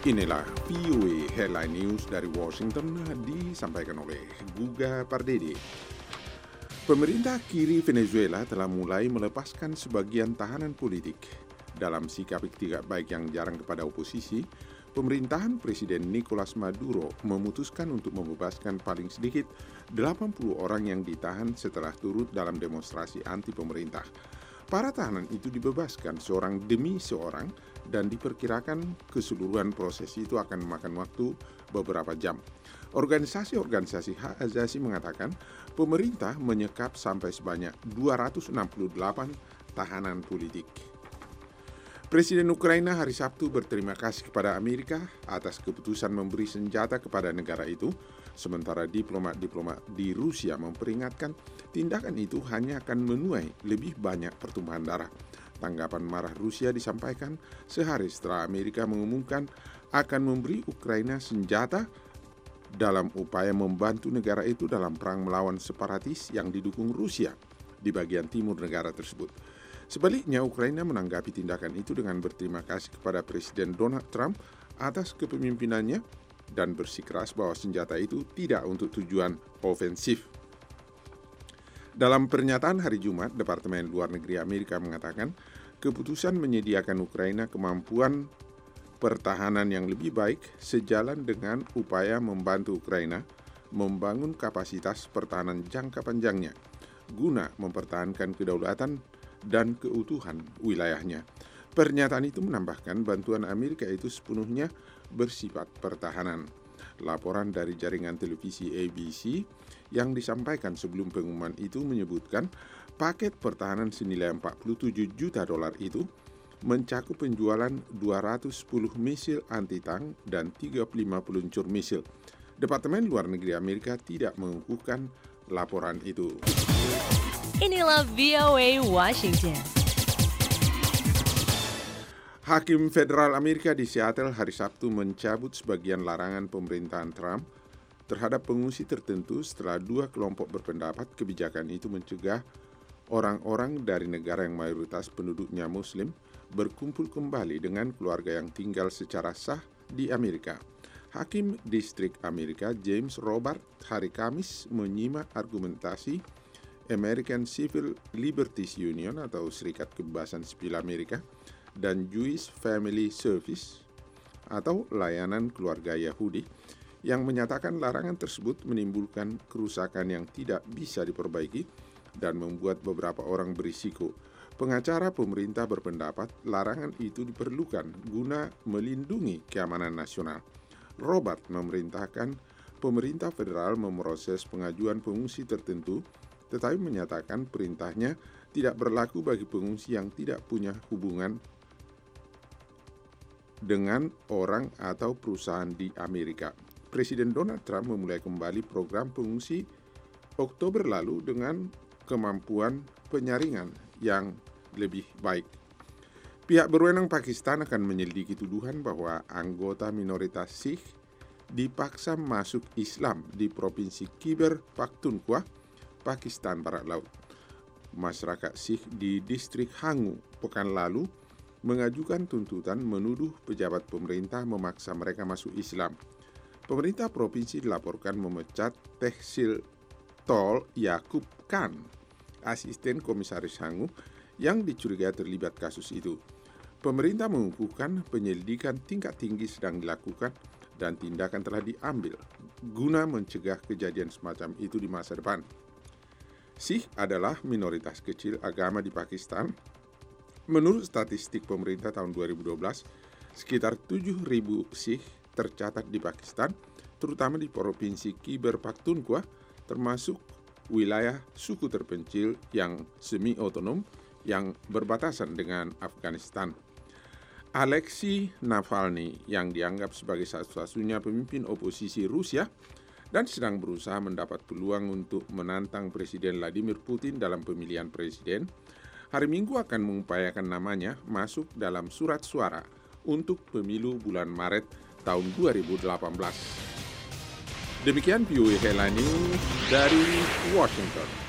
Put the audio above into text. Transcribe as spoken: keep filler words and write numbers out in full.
Inilah V O A Headline News dari Washington disampaikan oleh Guga Pardede. Pemerintah kiri Venezuela telah mulai melepaskan sebagian tahanan politik. Dalam sikap tidak baik yang jarang kepada oposisi, pemerintahan Presiden Nicolas Maduro memutuskan untuk membebaskan paling sedikit delapan puluh orang yang ditahan setelah turut dalam demonstrasi anti pemerintah. Para tahanan itu dibebaskan seorang demi seorang dan diperkirakan keseluruhan proses itu akan memakan waktu beberapa jam. Organisasi-organisasi hak asasi mengatakan pemerintah menyekap sampai sebanyak dua ratus enam puluh delapan tahanan politik. Presiden Ukraina hari Sabtu berterima kasih kepada Amerika atas keputusan memberi senjata kepada negara itu, sementara diplomat-diplomat di Rusia memperingatkan tindakan itu hanya akan menuai lebih banyak pertumpahan darah. Tanggapan marah Rusia disampaikan sehari setelah Amerika mengumumkan akan memberi Ukraina senjata dalam upaya membantu negara itu dalam perang melawan separatis yang didukung Rusia di bagian timur negara tersebut. Sebaliknya, Ukraina menanggapi tindakan itu dengan berterima kasih kepada Presiden Donald Trump atas kepemimpinannya dan bersikeras bahwa senjata itu tidak untuk tujuan ofensif. Dalam pernyataan hari Jumat, Departemen Luar Negeri Amerika mengatakan keputusan menyediakan Ukraina kemampuan pertahanan yang lebih baik sejalan dengan upaya membantu Ukraina membangun kapasitas pertahanan jangka panjangnya guna mempertahankan kedaulatan dan keutuhan wilayahnya. Pernyataan itu menambahkan bantuan Amerika itu sepenuhnya bersifat pertahanan. Laporan dari jaringan televisi A B C yang disampaikan sebelum pengumuman itu menyebutkan paket pertahanan senilai empat puluh tujuh juta dolar itu mencakup penjualan dua ratus sepuluh misil anti-tank dan tiga puluh lima peluncur misil. Departemen Luar Negeri Amerika tidak mengukuhkan laporan itu. Inilah V O A Washington. Hakim Federal Amerika di Seattle hari Sabtu mencabut sebagian larangan pemerintahan Trump terhadap pengungsi tertentu setelah dua kelompok berpendapat kebijakan itu mencegah orang-orang dari negara yang mayoritas penduduknya Muslim berkumpul kembali dengan keluarga yang tinggal secara sah di Amerika. Hakim Distrik Amerika James Robert hari Kamis menyimak argumentasi American Civil Liberties Union atau Serikat Kebebasan Sipil Amerika dan Jewish Family Service atau layanan keluarga Yahudi yang menyatakan larangan tersebut menimbulkan kerusakan yang tidak bisa diperbaiki dan membuat beberapa orang berisiko. Pengacara pemerintah berpendapat larangan itu diperlukan guna melindungi keamanan nasional. Robert memerintahkan pemerintah federal memproses pengajuan pengungsi tertentu, tetapi menyatakan perintahnya tidak berlaku bagi pengungsi yang tidak punya hubungan dengan orang atau perusahaan di Amerika. Presiden Donald Trump memulai kembali program pengungsi Oktober lalu dengan kemampuan penyaringan yang lebih baik. Pihak berwenang Pakistan akan menyelidiki tuduhan bahwa anggota minoritas Sikh dipaksa masuk Islam di Provinsi Khyber Pakhtunkhwa, Pakistan Barat Laut. Masyarakat Sikh di distrik Hangu pekan lalu mengajukan tuntutan menuduh pejabat pemerintah memaksa mereka masuk Islam. Pemerintah provinsi dilaporkan memecat Tehsil Tol Yakub Khan, asisten komisaris Hangu yang dicurigai terlibat kasus itu. Pemerintah mengukuhkan penyelidikan tingkat tinggi sedang dilakukan dan tindakan telah diambil guna mencegah kejadian semacam itu di masa depan. Sikh adalah minoritas kecil agama di Pakistan. Menurut statistik pemerintah tahun dua ribu dua belas, sekitar tujuh ribu Sikh tercatat di Pakistan, terutama di Provinsi Khyber Pakhtunkhwa, termasuk wilayah suku terpencil yang semi-otonom yang berbatasan dengan Afghanistan. Alexei Navalny yang dianggap sebagai satu-satunya pemimpin oposisi Rusia dan sedang berusaha mendapat peluang untuk menantang Presiden Vladimir Putin dalam pemilihan presiden, hari Minggu akan mengupayakan namanya masuk dalam surat suara untuk pemilu bulan Maret tahun dua ribu delapan belas. Demikian V O A Headline News dari Washington.